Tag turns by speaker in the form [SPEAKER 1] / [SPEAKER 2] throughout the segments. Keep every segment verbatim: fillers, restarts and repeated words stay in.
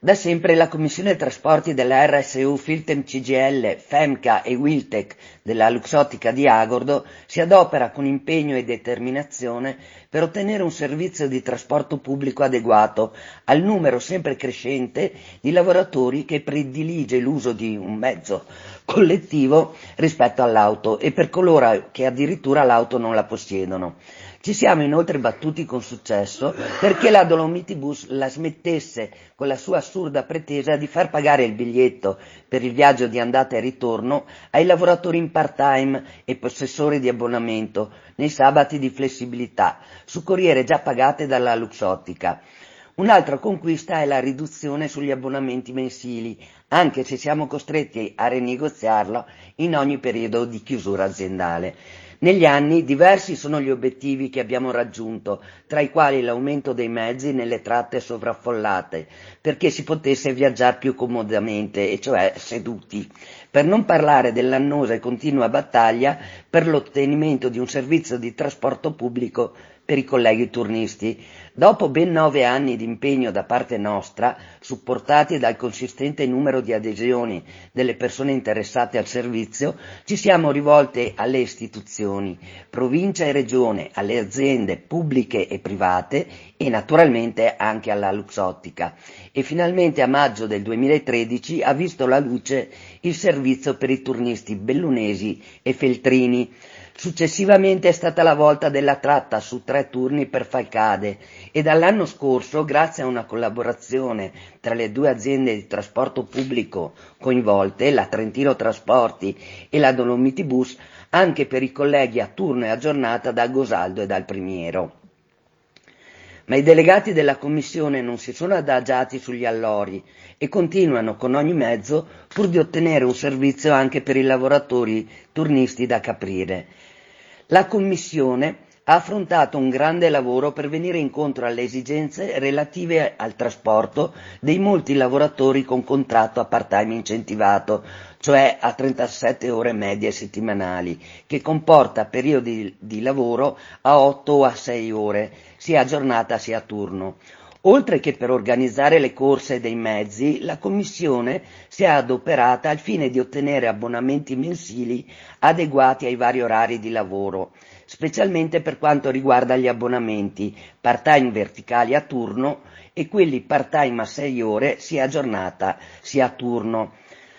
[SPEAKER 1] Da sempre la Commissione Trasporti della R S U, Filtem C G I L, FEMCA e Wiltec della Luxottica di Agordo si adopera con impegno e determinazione per ottenere un servizio di trasporto pubblico adeguato al numero sempre crescente di lavoratori che predilige l'uso di un mezzo collettivo rispetto all'auto e per coloro che addirittura l'auto non la possiedono. Ci siamo inoltre battuti con successo perché la Dolomiti Bus la smettesse con la sua assurda pretesa di far pagare il biglietto per il viaggio di andata e ritorno ai lavoratori in part-time e possessori di abbonamento nei sabati di flessibilità, su corriere già pagate dalla Luxottica. Un'altra conquista è la riduzione sugli abbonamenti mensili, anche se siamo costretti a rinegoziarlo in ogni periodo di chiusura aziendale. Negli anni diversi sono gli obiettivi che abbiamo raggiunto, tra i quali l'aumento dei mezzi nelle tratte sovraffollate, perché si potesse viaggiare più comodamente, e cioè seduti, per non parlare dell'annosa e continua battaglia per l'ottenimento di un servizio di trasporto pubblico per i colleghi turnisti. Dopo ben nove anni di impegno da parte nostra, supportati dal consistente numero di adesioni delle persone interessate al servizio, ci siamo rivolti alle istituzioni, provincia e regione, alle aziende pubbliche e private e naturalmente anche alla Luxottica. E finalmente a maggio del duemilatredici ha visto la luce il servizio per i turnisti bellunesi e feltrini. Successivamente è stata la volta della tratta su tre turni per Falcade e dall'anno scorso, grazie a una collaborazione tra le due aziende di trasporto pubblico coinvolte, la Trentino Trasporti e la Dolomiti Bus, anche per i colleghi a turno e a giornata dal Gosaldo e dal Primiero. Ma i delegati della Commissione non si sono adagiati sugli allori e continuano con ogni mezzo pur di ottenere un servizio anche per i lavoratori turnisti da Caprire. La Commissione ha affrontato un grande lavoro per venire incontro alle esigenze relative al trasporto dei molti lavoratori con contratto a part-time incentivato, cioè a trentasette ore medie settimanali, che comporta periodi di lavoro a otto o a sei ore, sia a giornata sia a turno. Oltre che per organizzare le corse dei mezzi, la Commissione si è adoperata al fine di ottenere abbonamenti mensili adeguati ai vari orari di lavoro, specialmente per quanto riguarda gli abbonamenti part-time verticali a turno e quelli part-time a sei ore sia a giornata sia a turno.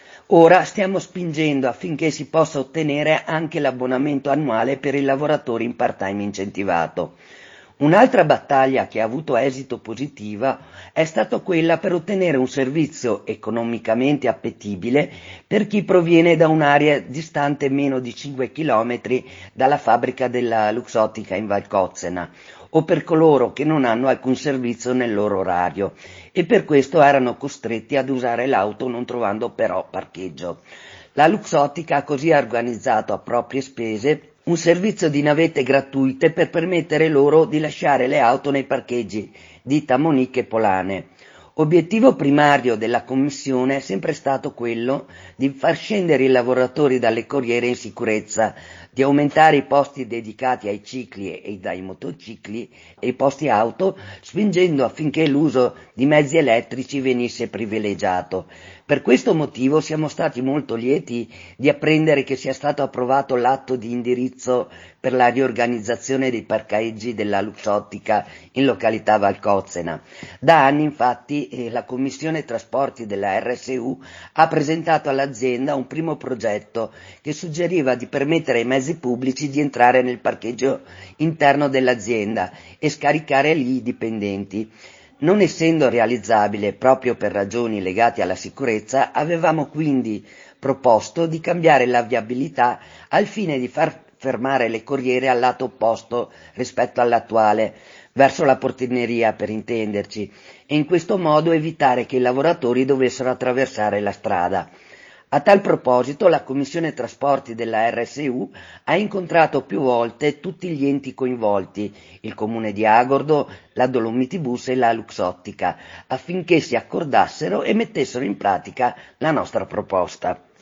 [SPEAKER 1] Ora stiamo spingendo affinché si possa ottenere anche l'abbonamento annuale per i lavoratori in part-time incentivato. Un'altra battaglia che ha avuto esito positivo è stata quella per ottenere un servizio economicamente appetibile per chi proviene da un'area distante meno di cinque chilometri dalla fabbrica della Luxottica in Valcozzena, o per coloro che non hanno alcun servizio nel loro orario e per questo erano costretti ad usare l'auto non trovando però parcheggio. La Luxottica ha così organizzato a proprie spese un servizio di navette gratuite per permettere loro di lasciare le auto nei parcheggi di Tamonic e Polane. Obiettivo primario della Commissione è sempre stato quello di far scendere i lavoratori dalle corriere in sicurezza, di aumentare i posti dedicati ai cicli e ai motocicli e i posti auto, spingendo affinché l'uso di mezzi elettrici venisse privilegiato. Per questo motivo siamo stati molto lieti di apprendere che sia stato approvato l'atto di indirizzo per la riorganizzazione dei parcheggi della Luxottica in località Valcozzena. Da anni, infatti, eh, la Commissione Trasporti della R S U ha presentato all'azienda un primo progetto che suggeriva di permettere ai mezzi pubblici di entrare nel parcheggio interno dell'azienda e scaricare lì i dipendenti. Non essendo realizzabile proprio per ragioni legate alla sicurezza, avevamo quindi proposto di cambiare la viabilità al fine di far fermare le corriere al lato opposto rispetto all'attuale, verso la portineria per intenderci, e in questo modo evitare che i lavoratori dovessero attraversare la strada. A tal proposito la Commissione Trasporti della R S U ha incontrato più volte tutti gli enti coinvolti, il Comune di Agordo, la Dolomiti Bus e la Luxottica, affinché si accordassero e mettessero in pratica la nostra proposta.